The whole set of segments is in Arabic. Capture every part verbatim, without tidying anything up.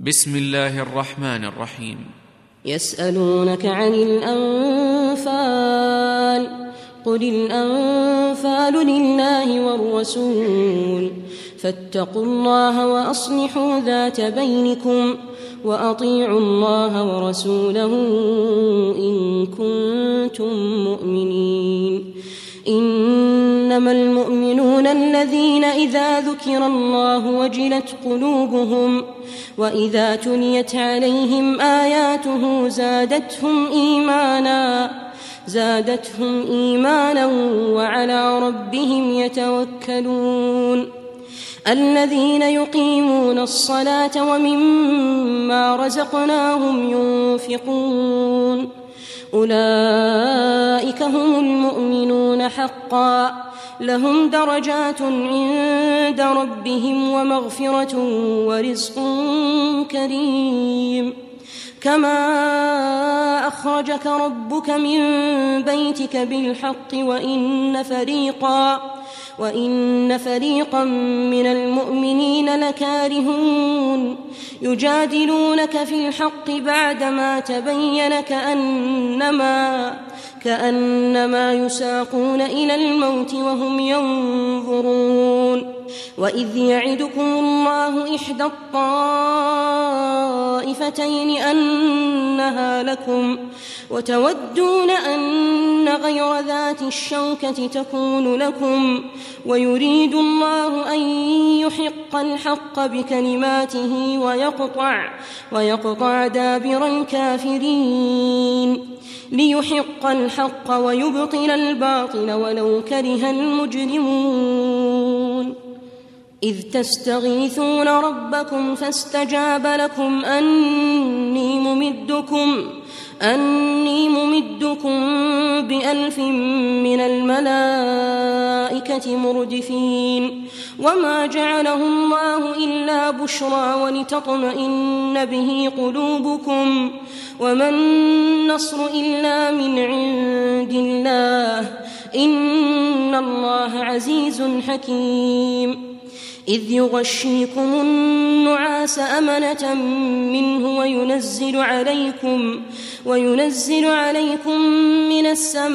بسم الله الرحمن الرحيم. يسألونك عن الأنفال قل الأنفال لله والرسول فاتقوا الله وأصلحوا ذات بينكم وأطيعوا الله ورسوله إن كنتم مؤمنين. إنما المؤمنون الذين إذا ذكر الله وجلت قلوبهم وإذا تليت عليهم آياته زادتهم إيمانا زادتهم إيمانا وعلى ربهم يتوكلون. الذين يقيمون الصلاة ومما رزقناهم ينفقون أولئك هم المؤمنون حقا لهم درجات عند ربهم ومغفرة ورزق كريم. كما أخرجك ربك من بيتك بالحق وإن فريقا وإن فريقا من المؤمنين لكارهون يجادلونك في الحق بعدما تبين كأنما كأنما يساقون إلى الموت وهم ينظرون. وإذ يعدكم الله إحدى الطائفتين أنها لكم وتودون أن غير ذات الشوكة تكون لكم ويريد الله أن يحق الحق بكلماته ويقطع, ويقطع دابر الكافرين ليحق الحق ويبطل الباطل ولو كره المجرمون. إذ تستغيثون ربكم فاستجاب لكم أني ممدكم أني ممدكم بألف من الملائكة مردفين. وما جعله الله إلا بشرى ولتطمئن به قلوبكم وما النصر إلا من عند الله إن الله عزيز حكيم. إذ يغشيكم النعاس أمنة منه وينزل عليكم وينزل عليكم من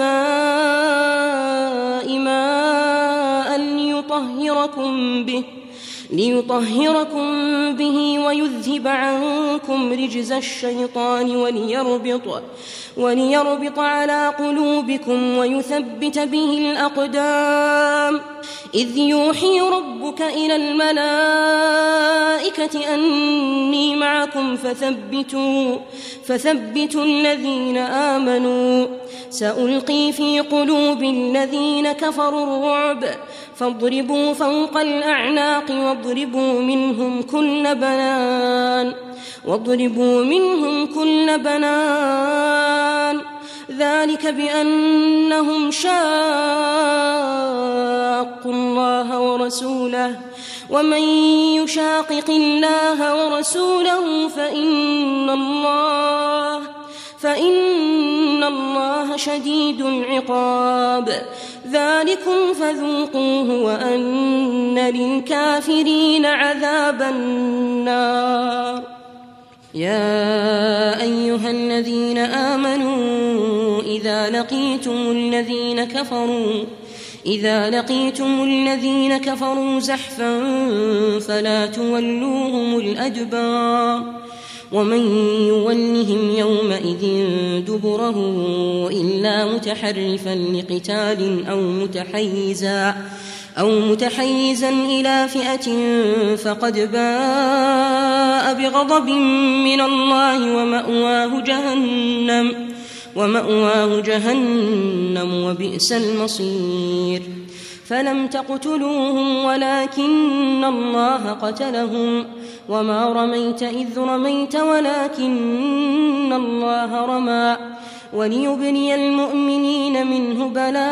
السماء ماء ليطهركم به ليطهركم به ويذهب عنكم رجز الشيطان وليربط وليربط على قلوبكم ويثبت به الأقدام. إذ يوحي ربك إلى الملائكة أني معكم فثبتوا فثبتوا الذين آمنوا سألقي في قلوب الذين كفروا الرعب فاضربوا فوق الأعناق واضربوا منهم كل بنان واضربوا منهم كل بنان ذلك بأنهم شاقوا الله ورسوله ومن يشاقق الله ورسوله فإن الله فإن الله شديد العقاب. ذلكم فذوقوه وأن للكافرين عذاب النار. يا أيها الذين آمنوا إذا لقيتم الذين كفروا إذا لقيتم الذين كفروا زحفا فلا تولوهم الأدبار ومن يولهم يومئذ دبره إلا متحرفا لقتال أو متحيزا أو متحيزا إلى فئة فقد باء بغضب من الله ومأواه جهنم ومأواه جهنم وبئس المصير. فلم تقتلوهم ولكن الله قتلهم وما رميت إذ رميت ولكن الله رمى وليبلي المؤمنين منه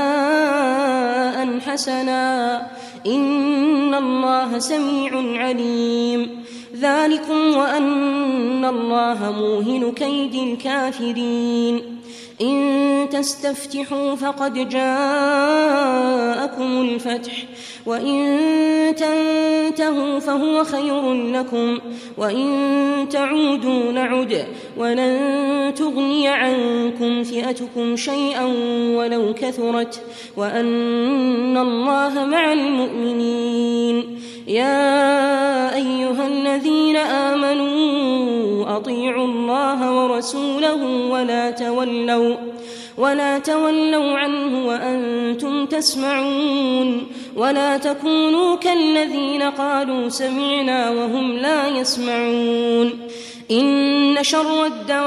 بلاء حسنا إن الله سميع عليم. ذلكم وأن الله موهن كيد الكافرين. إن تستفتحوا فقد جاءكم الفتح وإن تنتهوا فهو خير لكم وإن تعودوا نعد ولن تغني عنكم فئتكم شيئا ولو كثرت وأن الله مع المؤمنين. يا أيها الذين آمنوا أطيعوا الله ورسوله ولا تولوا ولا تولوا عنه وأنتم تسمعون ولا تكونوا كالذين قالوا سمعنا وهم لا يسمعون. إن شر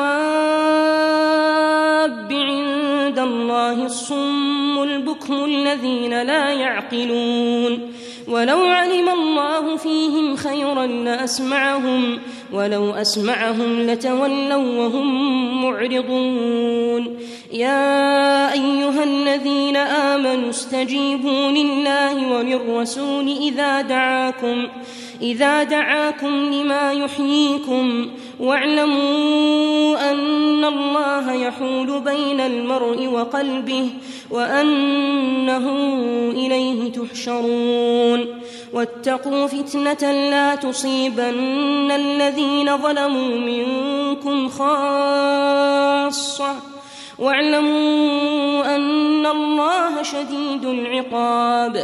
الدواب عند الله الصم البكم الذين لا يعقلون. ولو علم الله فيهم خيرا لأسمعهم ولو أسمعهم لتولوا وهم معرضون. يا أيها الذين آمنوا استجيبوا لله وللرسول إذا دعاكم إذا دعاكم لما يحييكم واعلموا أن الله يحول بين المرء وقلبه وأنه إليه تحشرون. واتقوا فتنة لا تصيبن الذين ظلموا منكم خاصة واعلموا أن الله شديد العقاب.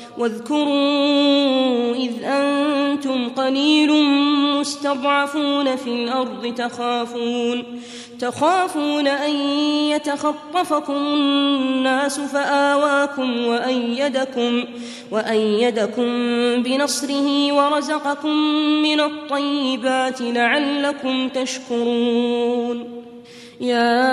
واذكروا إذ أنتم قليل مستضعفون في الأرض تخافون تخافون أن يتخطفكم الناس فآواكم وأيدكم, وأيدكم بنصره ورزقكم من الطيبات لعلكم تشكرون. يا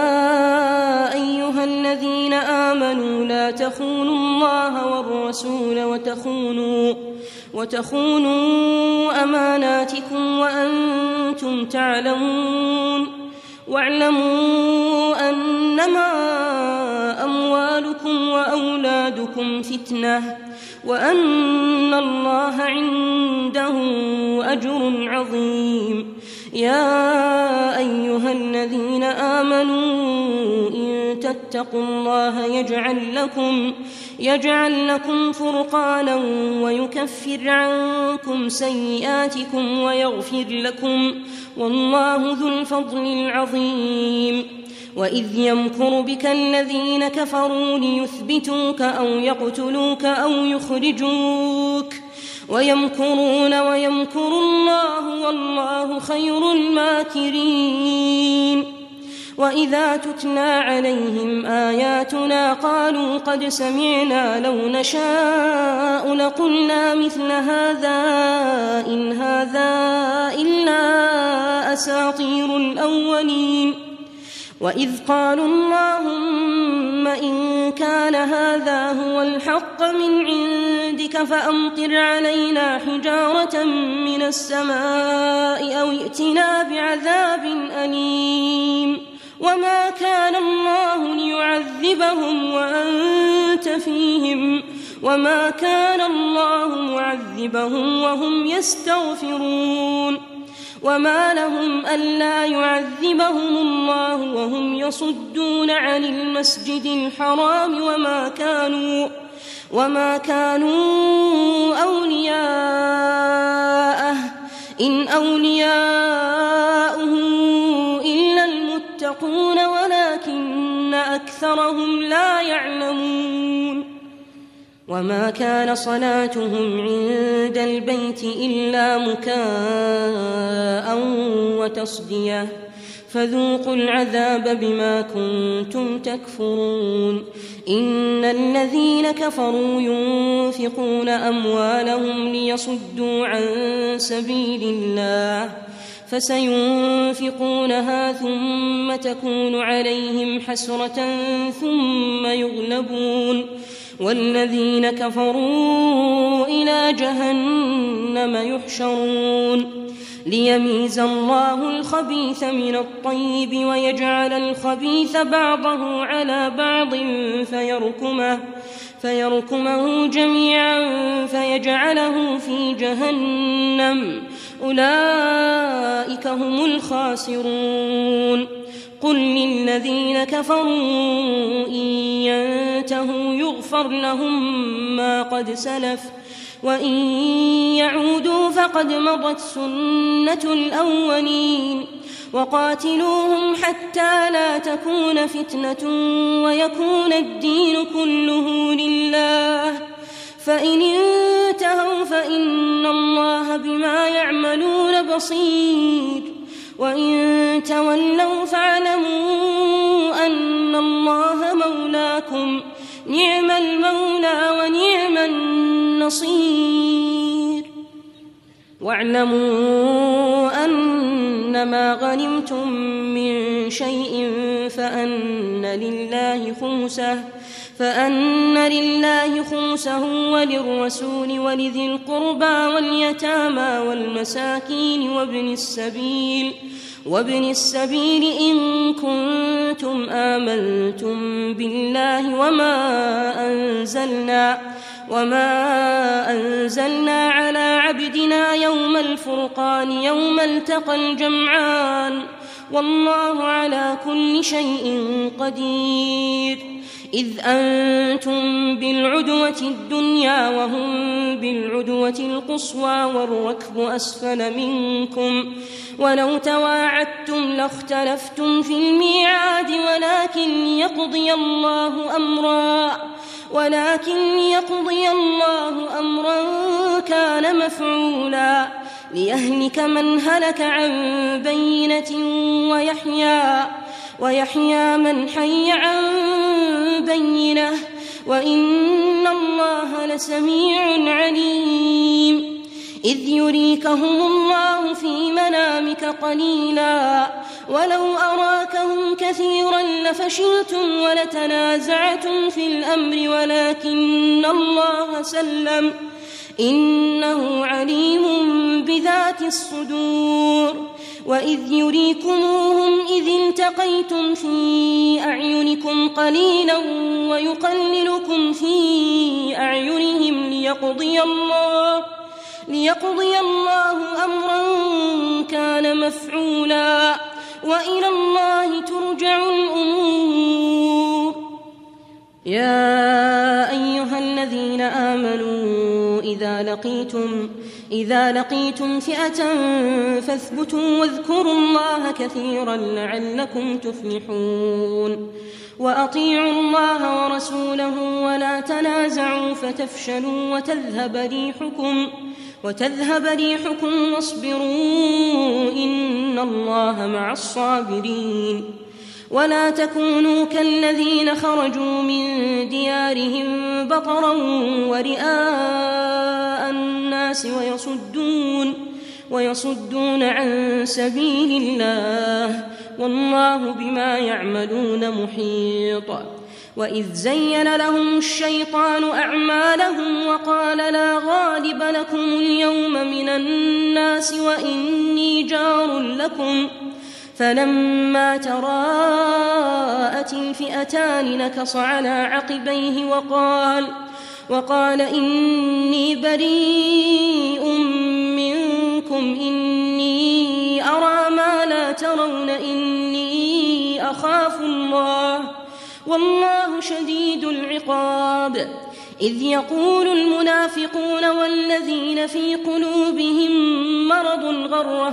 أيها الذين آمنوا لا تخونوا الله والرسول وتخونوا, وتخونوا أماناتكم وأنتم تعلمون. واعلموا أنما أموالكم وأولادكم فتنة وأن الله عنده أجر عظيم. يا أيها الذين آمنوا إن تتقوا الله يجعل لكم, يجعل لكم فرقانا ويكفر عنكم سيئاتكم ويغفر لكم والله ذو الفضل العظيم. وإذ يمكر بك الذين كفروا ليثبتوك أو يقتلوك أو يخرجوك ويمكرون ويمكر الله والله خير الماكرين. وإذا تتلى عليهم آياتنا قالوا قد سمعنا لو نشاء لقلنا مثل هذا إن هذا إلا أساطير الأولين. وإذ قالوا اللهم إن كان هذا هو الحق من عندك فأمطر علينا حجارة من السماء أو ائتنا بعذاب أليم. وما كان الله ليعذبهم وأنت فيهم وما كان الله معذبهم وهم يستغفرون. وما لهم ألا يعذبهم الله وهم يصدون عن المسجد الحرام وما كانوا وما كانوا أولياءه إن أولياؤه إلا المتقون ولكن أكثرهم لا يعلمون. وما كان صلاتهم عند البيت إلا مكاء وتصدية فذوقوا العذاب بما كنتم تكفرون. إن الذين كفروا ينفقون أموالهم ليصدوا عن سبيل الله فسينفقونها ثم تكون عليهم حسرة ثم يغلبون والذين كفروا إلى جهنم يحشرون. ليميز الله الخبيث من الطيب ويجعل الخبيث بعضه على بعض فيركمه, فيركمه جميعا فيجعله في جهنم أولئك هم الخاسرون. قل للذين كفروا إن ينتهوا يغفر لهم ما قد سلف وإن يعودوا فقد مضت سنة الأولين وقاتلوهم حتى لا تكون فتنة ويكون الدين كله لله فإن انتهوا فإن الله بما يعملون بصير وإن تولوا فاعلموا أن الله مولاكم نعم المولى ونعم النصير واعلموا أنما غنمتم من شيء فأن لله خمسه فأن لله خمسه وللرسول ولذي القربى واليتامى والمساكين وابن السبيل وابن السبيل إن كنتم آمنتم بالله وما أنزلنا وما أنزلنا على عبدنا يوم الفرقان يوم التقى الجمعان والله على كل شيء قدير إذ أنتم بالعدوة الدنيا وهم بالعدوة القصوى والركب أسفل منكم ولو تواعدتم لاختلفتم في الميعاد ولكن ليقضي الله أمرا ولكن ليقضي الله أمرا كان مفعولا ليهلك من هلك عن بينة ويحيى ويحيى من حي عن بينة وإن الله لسميع عليم إذ يريكهم الله في منامك قليلا ولو أراكهم كثيرا لفشلتم ولتنازعتم في الأمر ولكن الله سلم إنه عليم بذات الصدور وإذ يريكموهم إذ التقيتم في أعينكم قليلا ويقللكم في أعينهم ليقضي الله ليقضي الله أمرا كان مفعولا وإلى الله ترجع الأمور يا أيها الذين آمنوا إذا لقيتم إذا لقيتم فئة فاثبتوا واذكروا الله كثيرا لعلكم تفلحون وأطيعوا الله ورسوله ولا تنازعوا فتفشلوا وتذهب ريحكم وتذهب ريحكم واصبروا إن الله مع الصابرين ولا تكونوا كالذين خرجوا من ديارهم بطرا ورئاء الناس ويصدون ويصدون عن سبيل الله والله بما يعملون محيط وإذ زين لهم الشيطان أعمالهم وقال لا غالب لكم اليوم من الناس وإني جار لكم فلما تراءت الفئتان نكص على عقبيه وقال وقال إني بريء منكم إني أرى ما لا ترون إني أخاف الله والله شديد العقاب إذ يقول المنافقون والذين في قلوبهم مرض غر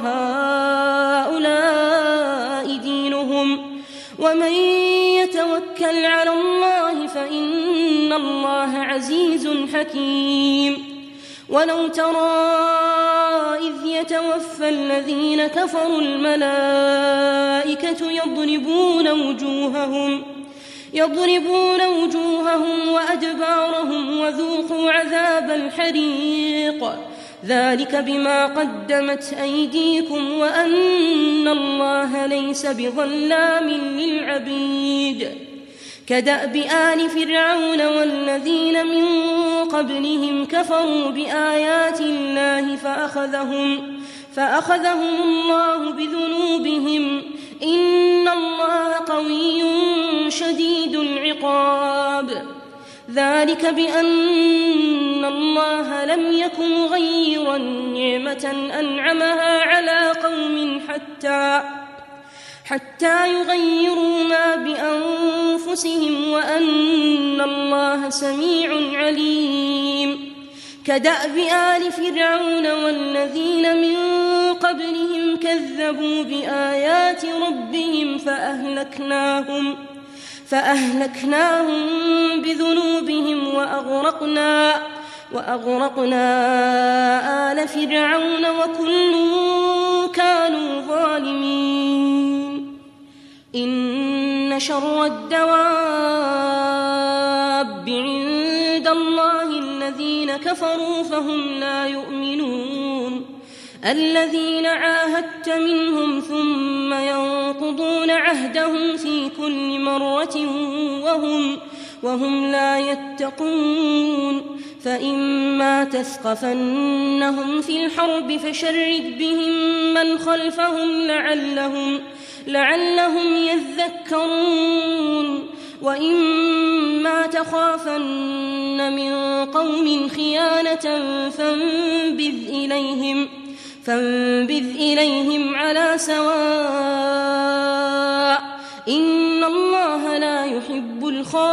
هؤلاء دينهم ومن يتوكل على الله فإن الله عزيز حكيم ولو ترى إذ يتوفى الذين كفروا الملائكة يضربون وجوههم يضربون وجوههم وأدبارهم وذوقوا عذاب الحريق ذلك بما قدمت أيديكم وأن الله ليس بظلام للعبيد كدأب آل فرعون والذين من قبلهم كفروا بآيات الله فأخذهم فأخذهم الله بذنوبهم إن الله قوي شديد العقاب ذلك بأن الله لم يكن مغيرا نعمة أنعمها على قوم حتى حتى يغيروا ما بأنفسهم وأن الله سميع عليم. كدأب آل فرعون والذين من قبلهم كذبوا بآيات ربهم فأهلكناهم فأهلكناهم بذنوبهم وأغرقنا وأغرقنا آل فرعون وكل كانوا ظالمين. إن شر الدواب عند الله الذين كفروا فهم لا يؤمنون. الذين عاهدت منهم ثم ينقضون عهدهم في كل مرة وهم, وهم لا يتقون. فإما تثقفنهم في الحرب فشرد بهم من خلفهم لعلهم, لعلهم يذكرون. وإما تخافن من قوم خيانة فانبذ إليهم فانبذ إليهم على سواء إن الله لا يحب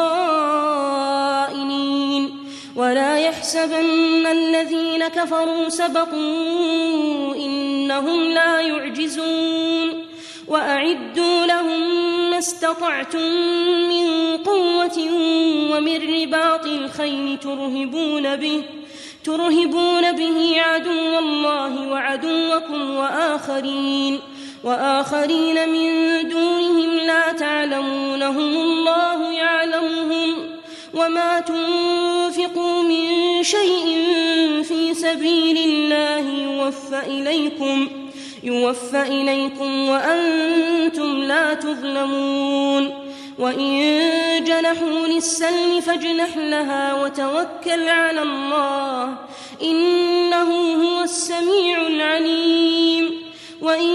الخائنين. ولا يحسبن الذين كفروا سبقوا إنهم لا يعجزون. وأعدوا لهم ما استطعتم من قوة ومن رباط الخيل ترهبون به ترهبون به عدو الله وعدوكم وآخرين وآخرين من دونهم لا تعلمونهم الله يعلمهم. وما تنفقوا من شيء في سبيل الله يوفى إليكم يوفى إليكم وأنتم لا تظلمون. وإن جنحوا للسلم فاجنح لها وتوكل على الله إنه هو السميع العليم. وإن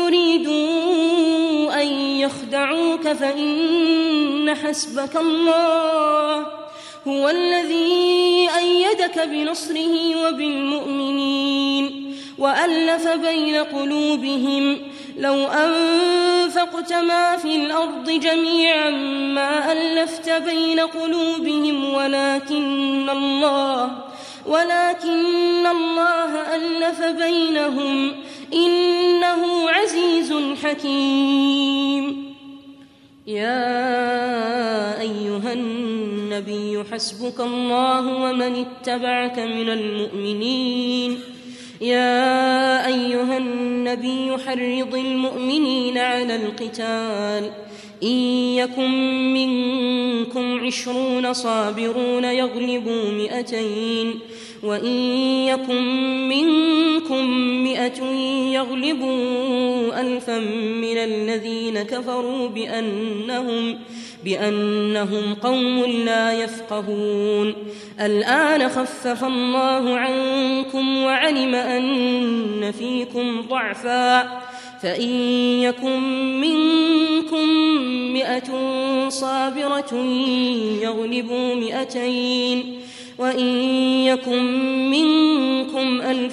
يريدوا أن يخدعوك فإن حسبك الله هو الذي أيدك بنصره وبالمؤمنين وألف بين قلوبهم. لو أنفقت ما في الأرض جميعا ما ألفت بين قلوبهم ولكن الله ولكن الله ألف بينهم إنه عزيز حكيم. يا أيها النبي حسبك الله ومن اتبعك من المؤمنين. يا أيها النبي حرض المؤمنين على القتال إن يكن منكم عشرون صابرون يغلبوا مئتين وإن يكن منكم مئة يغلبوا ألفا من الذين كفروا بأنهم بأنهم قوم لا يفقهون. الآن خفف الله عنكم وعلم أن فيكم ضعفا فإن يكن منكم مئة صابرة يغلبوا مئتين وإن يكن منكم ألف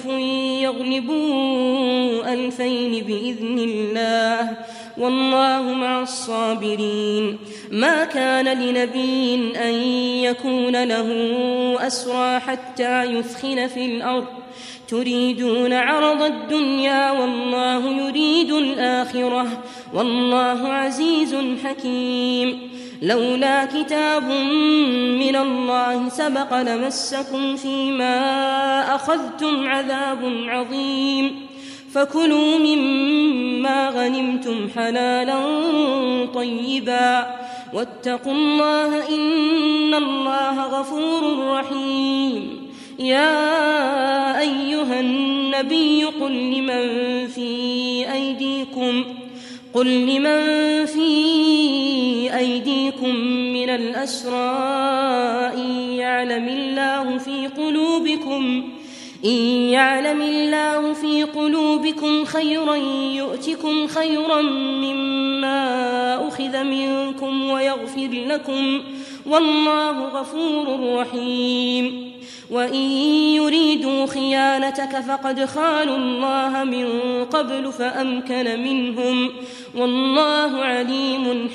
يغلبوا ألفين بإذن الله والله مع الصابرين. ما كان لنبي أن يكون له أسرى حتى يثخن في الأرض تريدون عرض الدنيا والله يريد الآخرة والله عزيز حكيم. لولا كتاب من الله سبق لمسكم فيما أخذتم عذاب عظيم فكلوا مما غنمتم حلالا طيبا واتقوا الله إن الله غفور رحيم. يا أيها النبي قل لمن في أيديكم قل لمن في أيديكم من الأسرى إن يعلم الله في قلوبكم إن يعلم الله في قلوبكم خيرا يؤتكم خيرا مما أخذ منكم ويغفر لكم والله غفور رحيم. وإن يريدوا خيانتك فقد خانوا الله من قبل فأمكن منهم والله عليم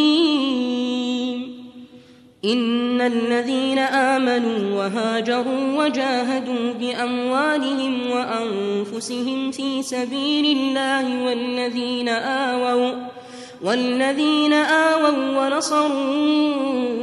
حكيم إن الذين آمنوا وهاجروا وجاهدوا بأموالهم وأنفسهم في سبيل الله والذين آووا والذين آووا ونصروا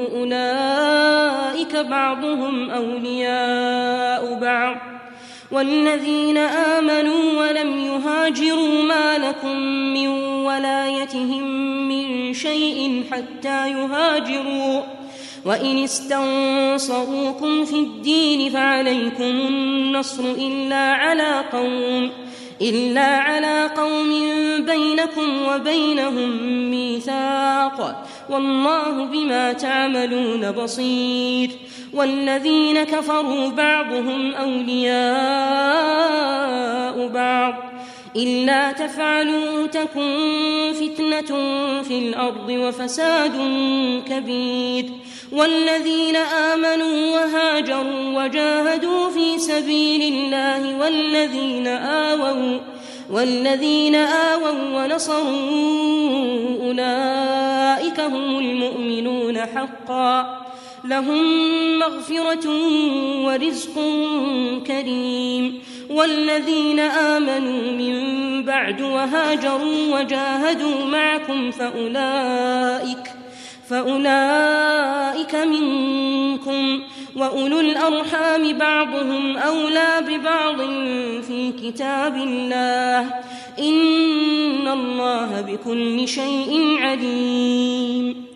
أولئك بعضهم أولياء بعض والذين آمنوا ولم يهاجروا ما لكم من ولايتهم من شيء حتى يهاجروا وإن استنصروكم في الدين فعليكم النصر إلا على قوم إلا على قوم بينكم وبينهم ميثاق والله بما تعملون بصير والذين كفروا بعضهم أولياء بعض إلا تفعلوا تكن فتنة في الأرض وفساد كبير والذين آمنوا وهاجروا وجاهدوا في سبيل الله والذين آووا والذين آووا ونصروا أولئك هم المؤمنون حقا لهم مغفرة ورزق كريم والذين آمنوا من بعد وهاجروا وجاهدوا معكم فأولئك فأولئك منكم وأولو الأرحام بعضهم أولى ببعض في كتاب الله إن الله بكل شيء عليم